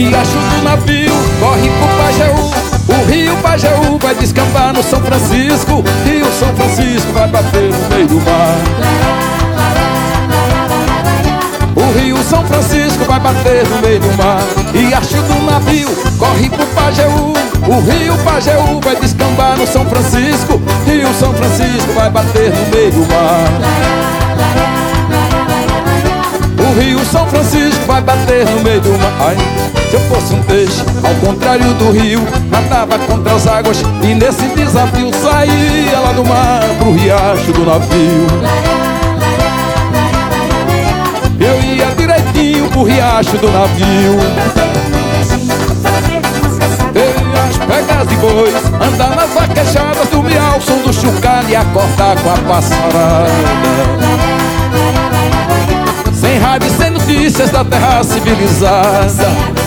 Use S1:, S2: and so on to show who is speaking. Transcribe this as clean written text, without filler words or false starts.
S1: riacho do navio corre pro Pajeú. O rio Pajeú vai descambar no São Francisco. Rio São Francisco vai bater no meio do mar. O rio São Francisco vai bater no meio do mar. Riacho do navio corre pro Pajeú. O rio Pajeú vai descambar no São Francisco. Rio São Francisco vai bater no meio do mar. O rio São Francisco vai bater no meio do mar. Ai, se eu fosse um peixe, ao contrário do rio, nadava contra as águas e nesse desafio saía lá do mar pro riacho do navio. Eu ia direitinho pro riacho do navio. As pegas de bois, andar nas vaquejadas, dormir ao som do chocalho e acordar com a passarada. Sem raiva e sem notícias da terra civilizada.